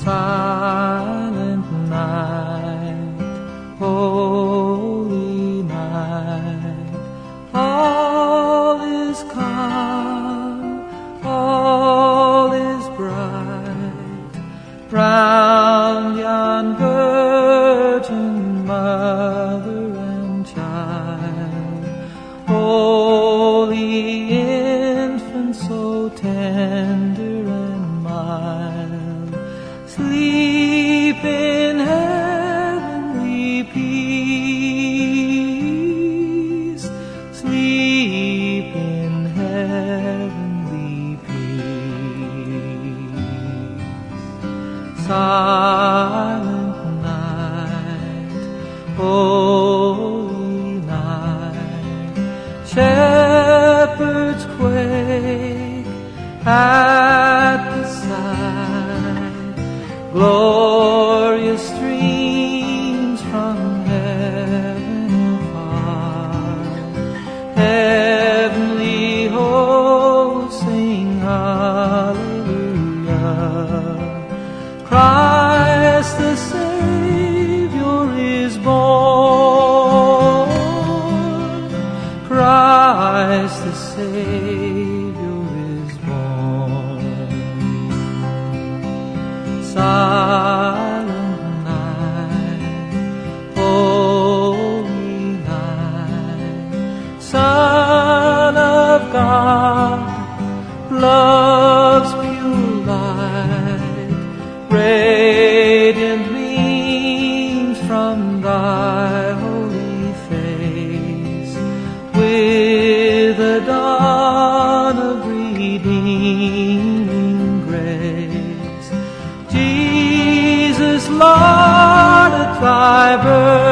Silent night, holy night, all is calm, all is bright, round yon virgin mother and child, holy infant so tender and mild, sleep in heavenly peace, sleep in heavenly peace. Silent night, holy night, shepherds quake at the sight, glorious streams from heaven afar, heavenly hosts sing hallelujah. Christ the Savior is born, Christ the Savior is born. Silent night, holy night, Son of God, love's pure light, radiant beams from thy holy face, with the dawn of redeeming grace. Jesus, Lord, at thy birth